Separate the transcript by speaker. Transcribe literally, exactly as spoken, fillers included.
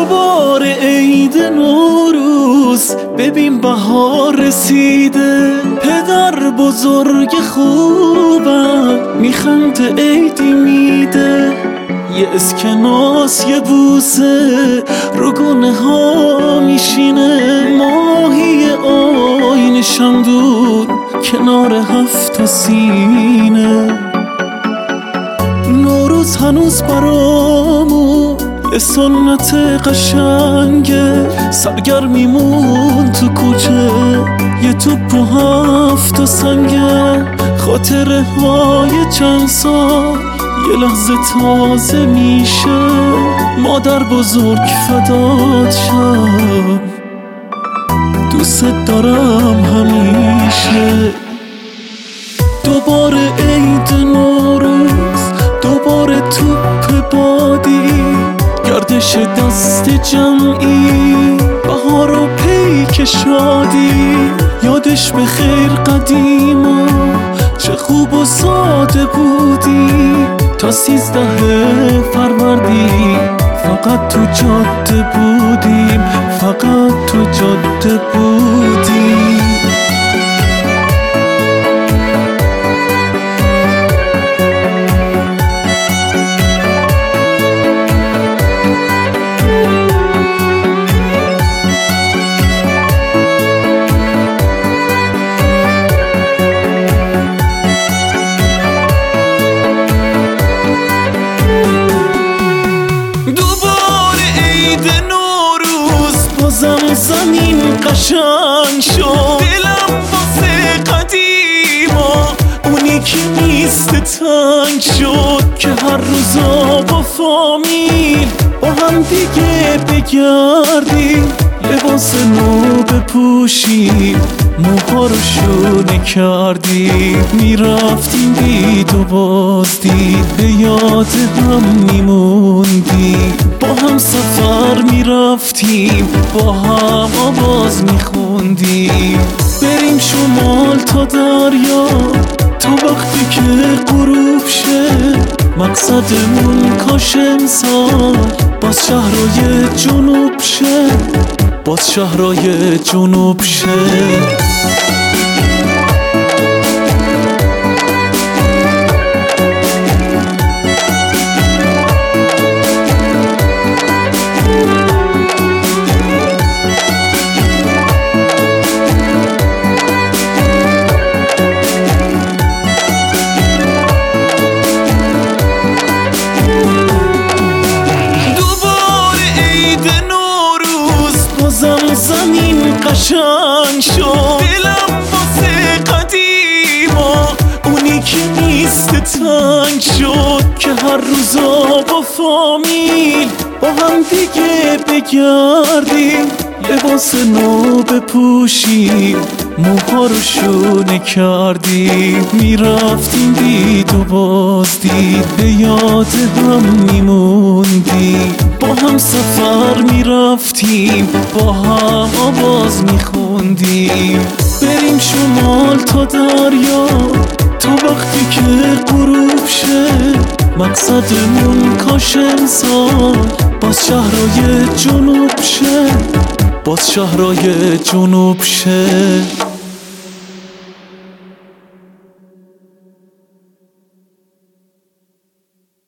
Speaker 1: دوباره عید نوروز، ببین بهار رسیده. پدر بزرگ خوبم میخنده عیدی میده. یه اسکناس یه بوسه رو گونه ها میشینه. ماهی آین شمدون کنار هفت سینه. نوروز هنوز برامون یه سنت قشنگه. سرگرمیمون تو کوچه یه توپ و هفت سنگه. خاطره های چند سال یه لحظه تازه میشه. مادر بزرگ فدات شم، دوست دارم همیشه. دوباره عید نوروز، دوباره توپ بادی، گردش دست جمعی، بهار و پیک شادی. یادش به خیر قدیما چه خوب و ساده بودی. تا سیزده فروردین فقط تو جاده بودیم، فقط تو جاده بودیم. زمین قشنگ شد، دلم واسه قدیما اون یکی نیست تنگ شد. که هر روزا با فامیل با هم دیگه بگردیم، لباس نو بپوشیم، موها رو شونه کردیم. میرفتیم دید و باز دید، به یاد هم میموندیم. با هم سفر میرفتیم، با هم آواز میخوندیم. بریم شمال تا دریا، تا وقتی که غروب شه. مقصدمون کاش امسال باز شهرهای جنوب شه، باز شهرهای جنوب شه. زمین قشنگ شد، دلم واسه قدیما اون یکی نیست تنگ شد. که هر روزا با فامیل با هم دیگه بگردیم، لباس نو بپوشیم، موها رو شونه کردیم. میرفتیم دید و باز دید، به یاد هم میموندیم. با هم سفر میرفتیم، با هم آواز میخوندیم. بریم شمال تا دریا، تا وقتی که غروب شه. مقصدمون کاش امسال باز شهرهای جنوب شه، باز شهرهای جنوب شه.